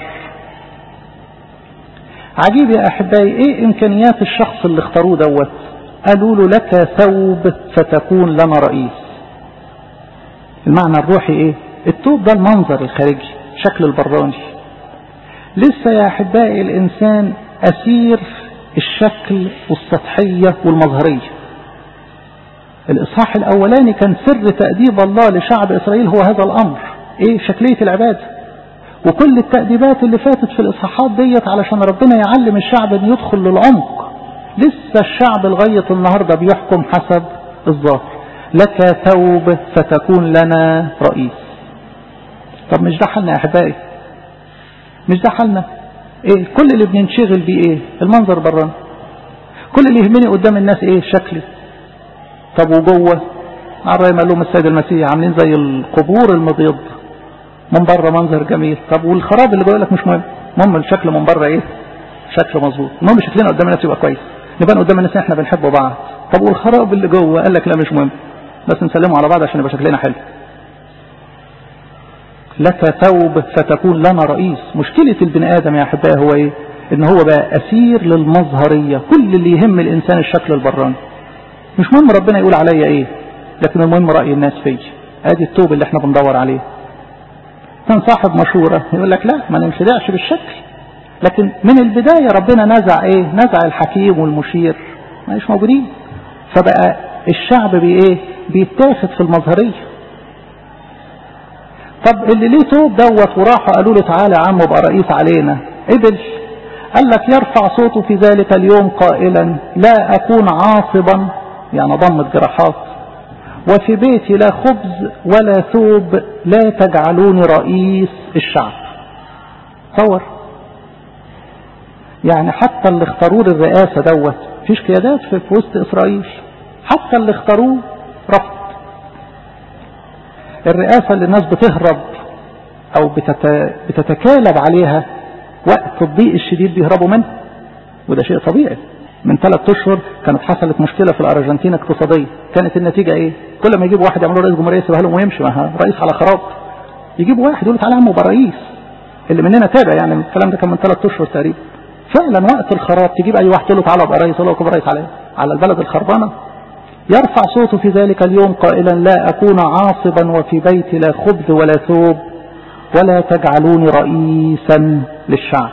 عجيب يا أحبائي ايه إمكانيات الشخص اللي اختاروه دوت؟ قالوا له لك ثوب فتكون لنا رئيس. المعنى الروحي ايه؟ الثوب ده المنظر الخارجي، شكل البراني. لسه يا أحبائي الإنسان أسير الشكل والسطحية والمظهرية. الإصحاح الأولاني كان سر تأديب الله لشعب إسرائيل هو هذا الأمر، إيه؟ شكلية العبادة. وكل التأديبات اللي فاتت في الإصحاحات ديت علشان ربنا يعلم الشعب أن يدخل للعمق. لسه الشعب لغاية النهاردة بيحكم حسب الظاهر، لك ثوب فتكون لنا رئيس. طب مش ده حالنا يا أحبائي؟ مش ده حالنا؟ إيه؟ كل اللي بننشغل بيه إيه؟ المنظر براني. كل اللي يهمني قدام الناس إيه؟ شكلي. طب وجوه على الرأي ما لهم السيد المسيح عاملين زي القبور المبيض، من بره منظر جميل. طب والخراب اللي بيقول لك مش مهم، المهم الشكل من بره ايه؟ شكل مظبوط. المهم شكلنا قدام الناس يبقى كويس، نبان قدام الناس احنا بنحب بعض. طب والخراب اللي جوه؟ قال لك لا مش مهم، بس نسلمه على بعض عشان يبقى شكلنا حلو. لك ثوب فتكون لنا رئيس. مشكلة البني آدم يا أحبائي هو إيه؟ إن هو بقى أسير للمظهرية، كل اللي يهم الإنسان الشكل البراني. مش مهم ربنا يقول عليا إيه، لكن المهم رأي الناس فيه. ادي الثوب اللي احنا بندور عليه. كان صاحب مشورة يقول لك لا ما ننخدعش بالشكل، لكن من البداية ربنا نزع ايه؟ نزع الحكيم والمشير، مش موجودين. فبقى الشعب بايه؟ بيتاخد في المظهرية. طب اللي ليه ثوب دوت وراحوا قالوا له تعالى يا عم ابقى رئيس علينا، قبل. قال لك يرفع صوته في ذلك اليوم قائلا لا اكون عاصبا، يعني ضمت جراحات، وفي بيتي لا خبز ولا ثوب، لا تجعلوني رئيس الشعب. تصور يعني حتى اللي اختاروه الرئاسة دوت فيش قيادات في وسط إسرائيل، حتى اللي اختاروه رفض. الرئاسة اللي الناس بتهرب أو بتتكالب عليها وقت الضيق الشديد بيهربوا منه، وده شيء طبيعي. من 3 أشهر كانت حصلت مشكلة في الأرجنتين اقتصادية، كانت النتيجة ايه؟ كل ما يجيبوا واحد يعملوا رئيس جمهورية يسيبها لهم ويمشي، ما رئيس على خراب. يجيبوا واحد يقول تعالى يا عم ابقى رئيس، اللي مننا تابع، يعني الكلام ده كان من 3 أشهر تقريبا. فعلا وقت الخراب تجيب اي واحد تقول له تعالى ابقى رئيس، يقول له ابقى رئيس على البلد الخربانة. يرفع صوته في ذلك اليوم قائلا لا اكون عاصبا وفي بيتي لا خبز ولا ثوب، ولا تجعلوني رئيسا للشعب.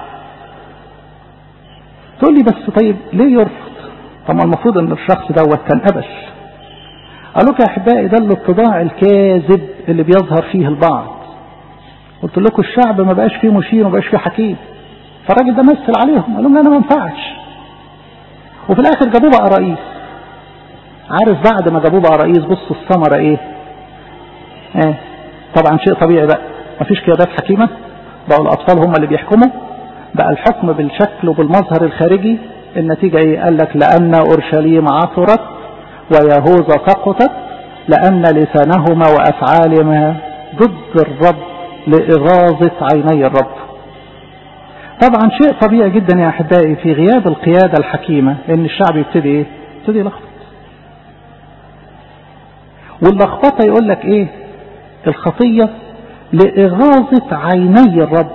تقول لي بس طيب ليه يرفض؟ طب المفروض ان الشخص دوت كان ابش. قالوا يا احبائي ده الاتضاع الكاذب اللي بيظهر فيه البعض. قلت لكم الشعب ما بقاش فيه مشير وما بقاش فيه حكيم، فالراجل ده مثل عليهم، قال لهم لا انا ما ينفعش. وفي الاخر جابوه بقى رئيس. عارف بعد ما جابوه بقى رئيس بصوا الثمره ايه؟ طبعا شيء طبيعي بقى، ما فيش قيادات حكيمه، بقوا الاطفال هم اللي بيحكموا، بقى الحكم بالشكل وبالمظهر الخارجي. النتيجة ايه؟ قال لك لأن أورشليم عثرت ويهوذا سقطت، لأن لسانهما وأفعالهما ضد الرب لإغاظة عيني الرب. طبعا شيء طبيعي جدا يا أحبائي في غياب القيادة الحكيمة ان الشعب يبتدي ايه؟ يبتدي يلخبط. واللخبطة يقول لك ايه؟ الخطية لإغاظة عيني الرب.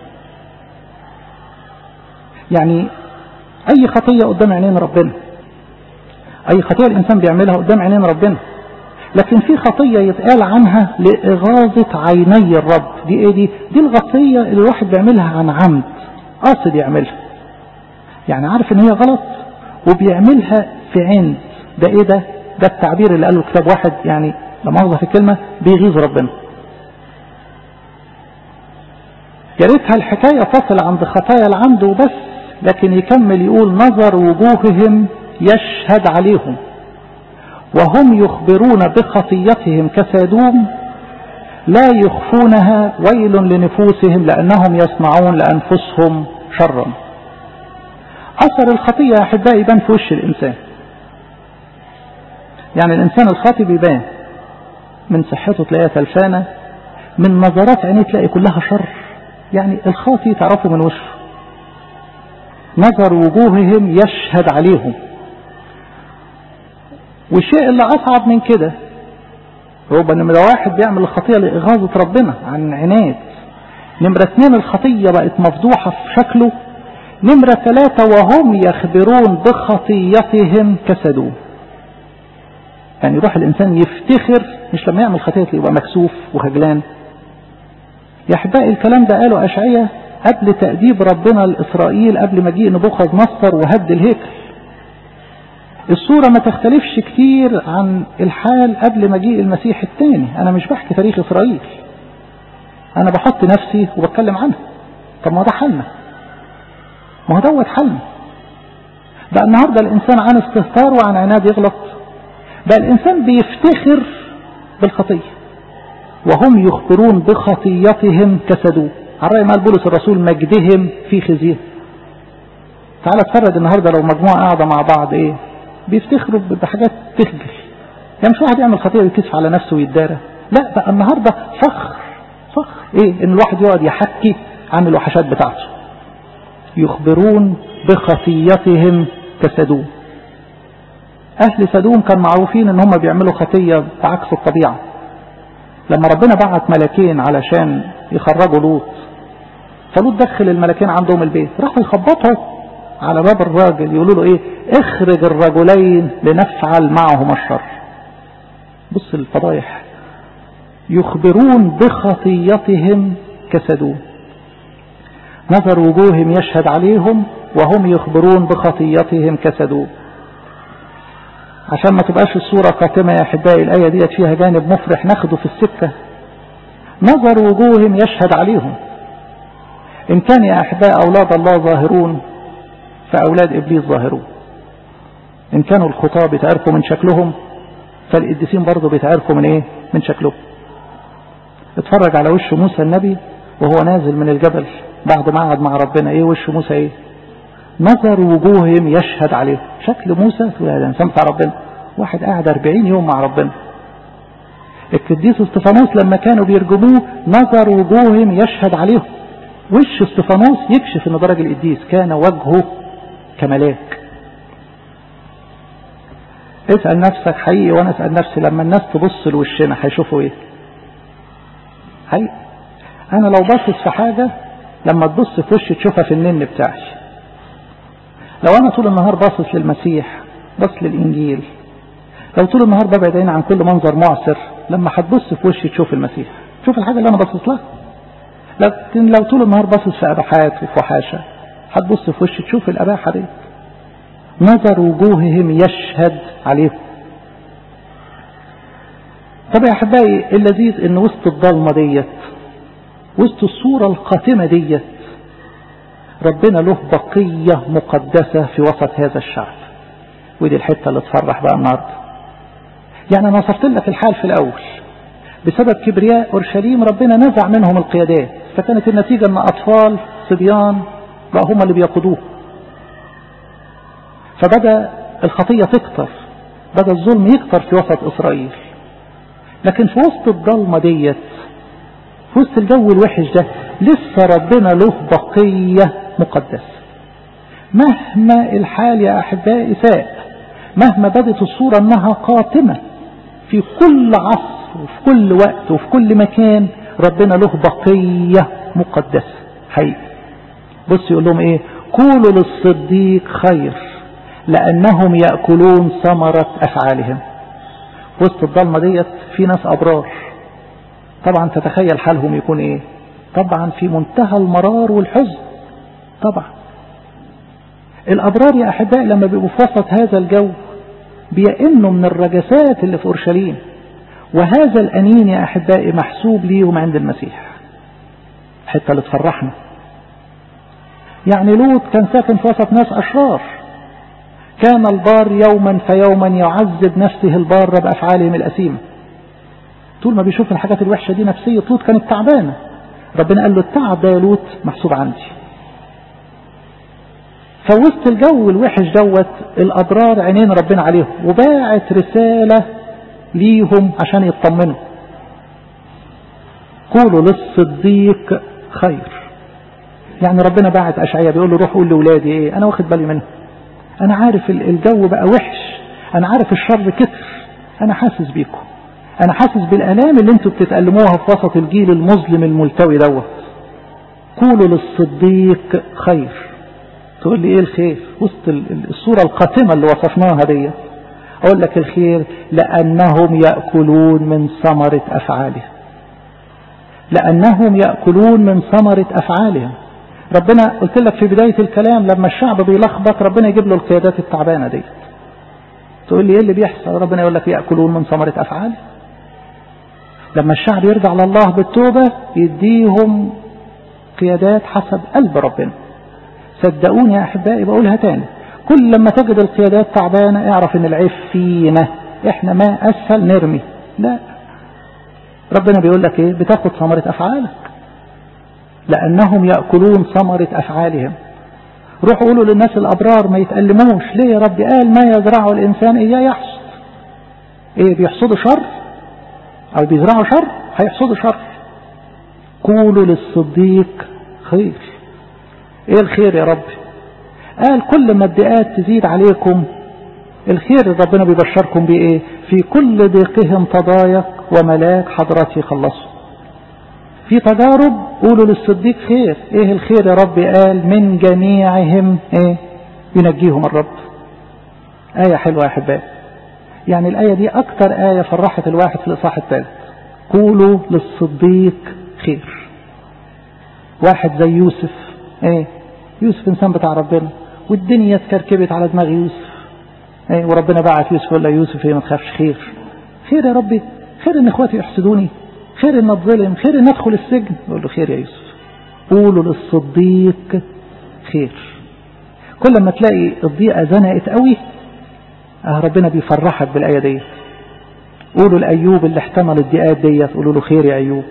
يعني اي خطية قدام عينين ربنا، اي خطية الانسان بيعملها قدام عينين ربنا، لكن في خطية يتقال عنها لإغاظة عيني الرب. دي ايه دي الخطية اللي الواحد بيعملها عن عمد، قاصد يعملها، يعني عارف ان هي غلط وبيعملها في عند. ده ايه ده التعبير اللي قاله كتاب واحد، يعني لما أخذ في الكلمة بيغيظ ربنا. يا ريتها الحكاية تصل عند خطايا العمد وبس، لكن يكمل يقول نظر وجوههم يشهد عليهم وهم يخبرون بخطيتهم كسادوم لا يخفونها، ويل لنفوسهم لأنهم يصنعون لأنفسهم شرا. أثر الخطية يا أحبائي يبان في وش الإنسان. يعني الإنسان الخاطئ بيبان من صحته تلاقيها تلفانة، من نظرات عينيه تلاقي كلها شر. يعني الخاطئ تعرفه من وشه. نظر وجوههم يشهد عليهم. والشيء اللي أصعب من كده هو نمرة 1 بيعمل الخطية لإغاظة ربنا عن عناد. نمرة 2 الخطية بقت مفضوحة في شكله. نمرة 3 وهم يخبرون بخطيتهم كسدوم. يعني يروح الإنسان يفتخر، مش لما يعمل خطية يبقى مكسوف وخجلان. يا أحبائي الكلام ده قاله أشعياء قبل تأديب ربنا لإسرائيل، قبل مجيء نبوخذ نصر وهد الهيكل. الصورة ما تختلفش كتير عن الحال قبل مجيء المسيح الثاني. أنا مش بحكي تاريخ إسرائيل، أنا بحط نفسي وبتكلم عنها. طب ما ده حالنا، ما هو دوت حالنا. بقى النهاردة الإنسان عن استهتار وعن عناد يغلط. بقى الإنسان بيفتخر بالخطية وهم يخبرون بخطيتهم كسدوم. على رأي ما قال بولس الرسول مجدهم في خزيهم. تعال اتفرج النهاردة لو مجموعة قاعدة مع بعض ايه بيفتخروا بحاجات تخجل. يعني مش واحد يعمل خطيئة ويكسف على نفسه ويتدارى، لا بقى النهاردة فخر ايه ان الواحد يقعد يحكي عن الوحشات بتاعته. يخبرون بخطيتهم كسدوم. اهل سدوم كان معروفين ان هم بيعملوا خطية بعكس الطبيعة. لما ربنا بعت ملكين علشان يخرجوا لوط، فلوط دخل الملكين عندهم البيت، راحوا يخبطوا على باب الراجل يقولوا له ايه، اخرج الرجلين لنفعل معهما الشر. بص الفضايح. يخبرون بخطيتهم كسدوم. نظر وجوههم يشهد عليهم وهم يخبرون بخطيتهم كسدوم. عشان ما تبقاش الصورة قاتمة يا أحبائي، الآية ديت فيها جانب مفرح ناخده في السكة. نظر وجوههم يشهد عليهم. إن كان يا أحباء أولاد الله ظاهرون فأولاد إبليس ظاهرون. إن كانوا الخطاة بيتعرفوا من شكلهم فالقديسين برضو بيتعرفوا من إيه؟ من شكلهم. اتفرج على وش موسى النبي وهو نازل من الجبل بعد ما قعد مع ربنا، إيه وش موسى إيه؟ نظر وجوههم يشهد عليهم. شكل موسى تقول هذا إنسان بتاع ربنا، واحد قاعد 40 يوم مع ربنا. القديس استفانوس لما كانوا بيرجموه نظر وجوههم يشهد عليهم. وش استفانوس يكشف ان ده راجل قديس، كان وجهه كملاك. اسأل نفسك حقيقي وانا اسأل نفسي، لما الناس تبص لوشنا هيشوفوا ايه؟ حقيقي انا لو باصص في حاجة لما تبص في وشي تشوفها في النن بتاعي. لو انا طول النهار باصص للمسيح باصص للانجيل، لو طول النهار ببعد عيني عن كل منظر معسر، لما هتبص في وشي تشوف المسيح، تشوف الحاجة اللي انا باصص لها. لكن لو طول النهار باصص في اباحات وفي وحاشة هتبص في وشي تشوف الاباحة دي. نظر وجوههم يشهد عليهم. طب يا احبائي اللذيذ ان وسط الضلمة ديت، وسط الصورة القاتمة ديت، ربنا له بقية مقدسة في وسط هذا الشعب. ودي الحتة اللي تفرح بقى النهاردة. يعني انا وصفت لك الحال في الاول، بسبب كبرياء اورشليم ربنا نزع منهم القيادات، فكانت النتيجة ان اطفال صبيان بقى هم اللي بيقودوه، فبدأ الخطية تكتر، بدأ الظلم يكتر في وسط اسرائيل. لكن في وسط الضلمة ديت، في وسط الجو الوحش ده، لسه ربنا له بقية مقدسة. مهما الحال يا أحبائي ساء، مهما بدت الصورة أنها قاتمة في كل عصر وفي كل وقت وفي كل مكان، ربنا له بقية مقدسة حقيقي. بص يقول لهم إيه؟ قولوا للصديق خير لأنهم يأكلون ثمرة أفعالهم. وسط الضلمة ديت في ناس أبرار، طبعا تتخيل حالهم يكون إيه؟ طبعا في منتهى المرار والحزن. طبعا الأبرار يا أحبائي لما بيبقوا في وسط هذا الجو بيئنوا من الرجسات اللي في أورشليم، وهذا الأنين يا أحبائي محسوب ليهم عند المسيح. حتى اللي تفرحنا يعني لوط كان ساكن في وسط ناس أشرار، كان البار يوما فيوما يعذب نفسه البار بأفعالهم الأثيمة. طول ما بيشوف الحاجات الوحشة دي نفسية لوط كانت تعبانة. ربنا قال له التعب ده يا لوط محسوب عندي. فوسط الجو الوحش دوت الأبرار عينين ربنا عليهم، وباعت رسالة ليهم عشان يطمنوا. قولوا للصديق خير. يعني ربنا باعت أشعياء بيقول له روح قول لأولادي ايه، أنا واخد بالي منهم، أنا عارف الجو بقى وحش، أنا عارف الشر كتر، أنا حاسس بيكم، أنا حاسس بالآلام اللي انتوا بتتألموها في وسط الجيل المظلم الملتوي دوت. قولوا للصديق خير. تقول لي ايه الخير وسط الصورة القاتمة اللي وصفناها دي؟ اقول لك الخير لانهم يأكلون من ثمرة افعالهم. لانهم يأكلون من ثمرة افعالهم. ربنا قلت لك في بداية الكلام لما الشعب بيلخبط ربنا يجيب له القيادات التعبانة دي. تقول لي ايه اللي بيحصل؟ ربنا يقول لك يأكلون من ثمرة افعالهم. لما الشعب يرجع لله بالتوبة يديهم قيادات حسب قلب ربنا. صدقوني يا أحبائي بقولها تاني، كل لما تجد القيادات تعبانة اعرف ان العيب فينا، احنا ما أسهل نرمي. لا، ربنا بيقول لك ايه؟ بتاخد ثمرة أفعالك. لأنهم يأكلون ثمرة أفعالهم. روحوا قولوا للناس الأبرار ما يتألموش. ليه يا رب؟ قال ما يزرعه الإنسان إياه يحصد. ايه بيحصدوا شر او بيزرعوا شر هيحصدوا شر. قولوا للصديق خير. ايه الخير يا رب؟ قال كل ما الضيقات تزيد عليكم الخير اللي ربنا بيبشركم بيه ايه؟ في كل ضيقهم تضايق وملاك حضرته يخلصوا. في تجارب قولوا للصديق خير. ايه الخير يا رب؟ قال من جميعهم ايه؟ ينجيهم الرب. آية حلوة يا أحبائي. يعني الآية دي أكتر آية فرحت الواحد في الإصحاح الثالث. قولوا للصديق خير. واحد زي يوسف ايه؟ يوسف إنسان بتاع ربنا والدنيا اتكركبت على دماغ يوسف ايه؟ وربنا بعت يوسف يقول له يوسف ايه ما تخافش، خير. خير يا ربي، خير ان اخواتي يحسدوني، خير ان اتظلم، خير ان ادخل السجن. يقول له خير يا يوسف. قولوا للصديق خير. كل ما تلاقي الضيقة زنقت قوي ربنا بيفرحك بالآية دي. قولوا لأيوب اللي احتمل الضيقات دي قولوا له خير يا أيوب.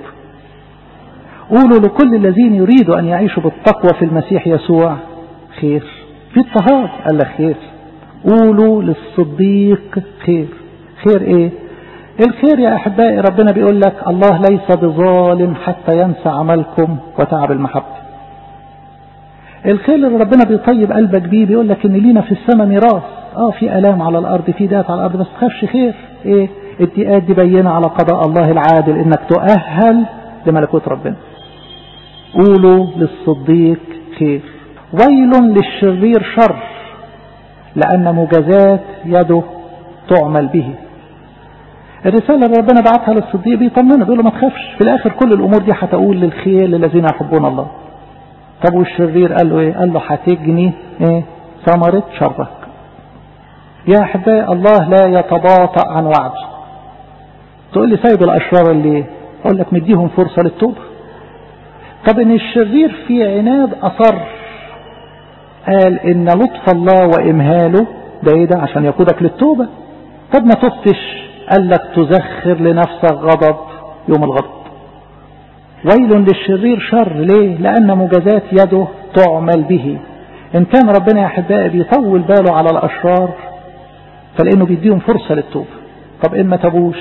قولوا لكل الذين يريدوا أن يعيشوا بالتقوى في المسيح يسوع خير. في اضطهاد قال لك خير. قولوا للصديق خير. خير ايه؟ الخير يا أحبائي ربنا بيقول لك الله ليس بظالم حتى ينسى عملكم وتعب المحبة. الخير اللي ربنا بيطيب قلبك بيه بيقول لك ان لينا في السماء ميراث. في ألام على الأرض، في دات على الأرض، بس تخافش. خير ايه؟ الضيقات دي بينة على قضاء الله العادل انك تؤهل لملكوت ربنا. قولوا للصديق خير. ويل للشرير شر لأن مجازات يده تعمل به. الرسالة اللي ربنا بعتها للصديق بيطمنه بيقول له ما تخافش، في الآخر كل الأمور دي هتقول للخير للذين يحبون الله. طب والشرير قال له ايه؟ قال له هتجني ايه؟ ثمرة شرك. يا أحبائي الله لا يتباطأ عن وعده. تقول لي سيد الأشرار اللي أقول لك مديهم فرصة للتوبة. طب ان الشرير في عناد أصر قال ان لطف الله وإمهاله ده ايه؟ ده عشان يقودك للتوبة. طب ما تبتش قال لك تزخر لنفسك غضب يوم الغضب. ويل للشرير شر ليه؟ لأن مجازات يده تعمل به. إن كان ربنا يا أحبائي بيطول باله على الأشرار فلأنه بيديهم فرصة للتوبة. طب إن ما تبوش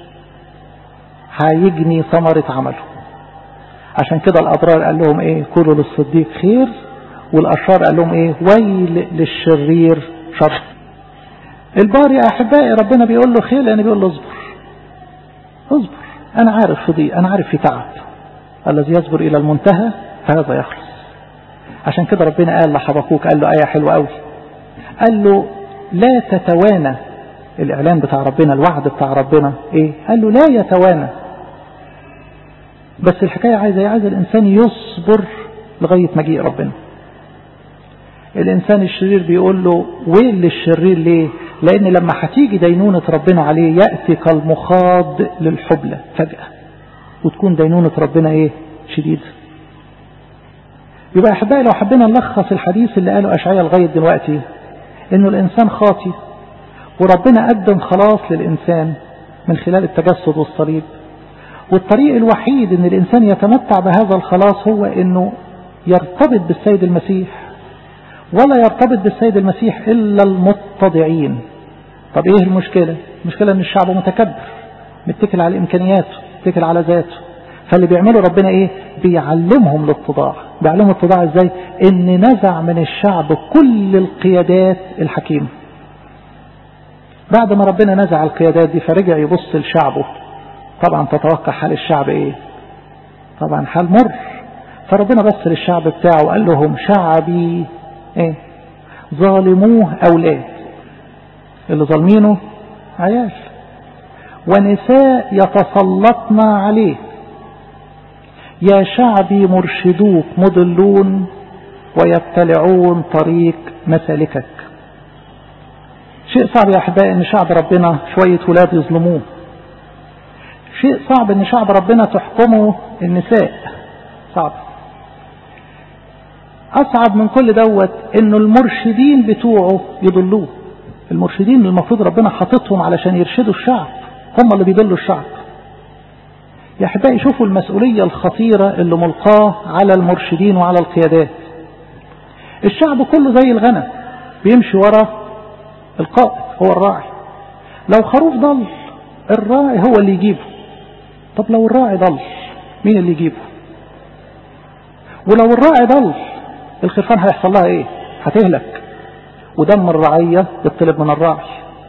هيجني ثمرة عمله. عشان كده الأبرار قال لهم إيه؟ قولوا للصديق خير، والأشرار قال لهم إيه؟ ويل للشرير شر. البار يا أحبائي ربنا بيقول له خير لأنه بيقول له اصبر اصبر، أنا عارف في ضيق، أنا عارف في تعب، الذي يصبر إلى المنتهى فهذا يخلص. عشان كده ربنا قال لحبقوك، قال له آية حلوة قوي، قال له لا تتوانى. الإعلان بتاع ربنا، الوعد بتاع ربنا إيه؟ قال له لا يتوانى. بس الحكاية عايزة الإنسان يصبر لغاية مجيء ربنا. الإنسان الشرير بيقول له ويل للشرير ليه؟ لأن لما هتيجي دينونة ربنا عليه يأتي كالمخاض للحبلة فجأة، وتكون دينونة ربنا إيه؟ شديدة. يبقى أحبائي لو حبينا نلخص الحديث اللي قاله أشعياء لغاية دلوقتي، إنه الإنسان خاطي وربنا قدم خلاص للإنسان من خلال التجسد والصليب، والطريق الوحيد إن الإنسان يتمتع بهذا الخلاص هو إنه يرتبط بالسيد المسيح. ولا يرتبط بالسيد المسيح إلا المتضعين. طب إيه المشكلة؟ المشكلة إن الشعب متكبر، متكل على إمكانياته، متكل على ذاته. فاللي بيعمله ربنا إيه؟ بيعلمهم الاتضاع. بيعلمهم الاتضاع إزاي؟ إن نزع من الشعب كل القيادات الحكيمة. بعد ما ربنا نزع القيادات دي فرجع يبص لشعبه، طبعا تتوقع حال الشعب إيه؟ طبعا حال مر. فربنا بص للشعب بتاعه وقال لهم شعبي ايه؟ ظالموه أولاد، اللي ظالمينه عيال، ونساء يتسلطن عليه. يا شعبي مرشدوك مضلون ويبتلعون طريق مسالكك. شيء صعب يا أحبائي ان شعب ربنا شوية ولاد يظلموه. شيء صعب ان شعب ربنا تحكمه النساء. صعب. أصعب من كل دوت إنه المرشدين بتوعه يضلوه. المرشدين المفروض ربنا حاططهم علشان يرشدوا الشعب، هم اللي بيضلوا الشعب. يا أحبائي شوفوا المسؤولية الخطيرة اللي ملقاه على المرشدين وعلى القيادات. الشعب كله زي الغنم بيمشي ورا القائد، هو الراعي. لو خروف ضل الراعي هو اللي يجيبه. طب لو الراعي ضل مين اللي يجيبه؟ ولو الراعي ضل الخرفان هيحصل لها ايه؟ هتهلك، ودم الرعية يطلب من الراعي.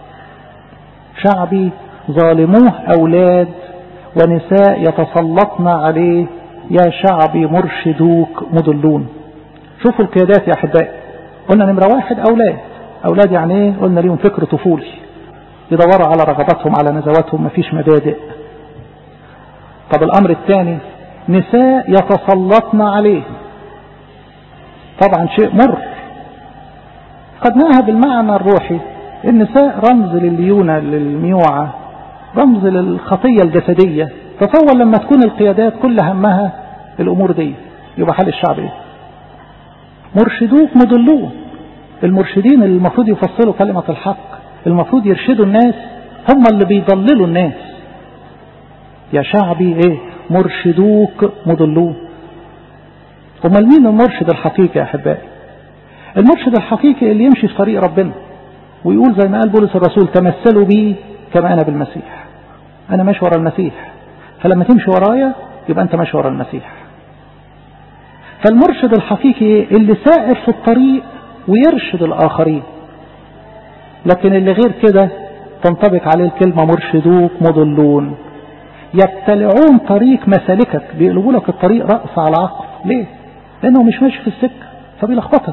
شعبي ظالموه أولاد ونساء يتسلطن عليه، يا شعبي مرشدوك مضلون. شوفوا القيادات يا أحبائي، قلنا نمرة واحد أولاد يعني ايه؟ قلنا ليهم فكر طفولي، يدوروا على رغباتهم على نزواتهم، مفيش مبادئ. طب الأمر الثاني نساء يتسلطن عليه، طبعا شيء مر خدناها بالمعنى الروحي. النساء رمز لليونة للميوعة، رمز للخطية الجسدية. تصور لما تكون القيادات كل همها الأمور دي، يبقى حال الشعب ايه؟ مرشدوك مضلون. المرشدين اللي المفروض يفصلوا كلمة الحق، المفروض يرشدوا الناس، هم اللي بيضللوا الناس. يا شعبي ايه؟ مرشدوك مضلون. امال مين المرشد الحقيقي يا احبائي؟ المرشد الحقيقي اللي يمشي في طريق ربنا ويقول زي ما قال بولس الرسول تمثلوا بي كما انا بالمسيح. انا ماشي ورا المسيح، فلما تمشي ورايا يبقى انت ماشي ورا المسيح. فالمرشد الحقيقي اللي سائر في الطريق ويرشد الاخرين. لكن اللي غير كده تنطبق عليه الكلمة مرشدوك مضلون. يبتلعون طريق مسالكك، بيقلبوا لك الطريق رأس على عقب. ليه؟ لانه مش ماشي في السكة فبيلخبطك.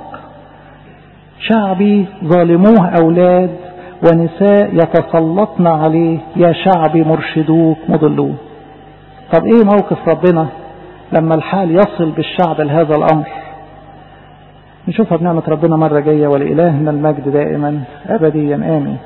شعبي ظالموه أولاد ونساء يتسلطن عليه، يا شعبي مرشدوك مضلون. طب ايه موقف ربنا لما الحال يصل بالشعب لهذا الأمر؟ نشوفها بنعمة ربنا مرة جاية، ولإلهنا المجد دائما أبديا آمين.